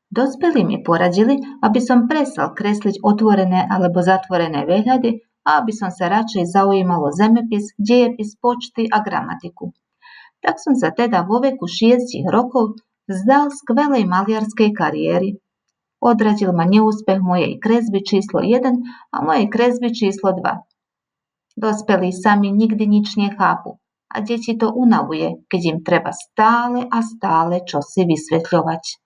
Dospelí mi poradili, aby som prestal kresliť otvorené alebo zatvorené výhľady a aby som sa radšej zaujímal o zemepis, dejepis, počty a gramatiku. Tak som sa teda vo veku 6 rokov vzdal skvelej maliarskej kariéry. Odradil ma neúspech mojej kresby číslo 1 a mojej kresby číslo 2. Dospelí sami nikdy nič nechápu a deti to unavuje, keď im treba stále a stále čosi vysvetľovať.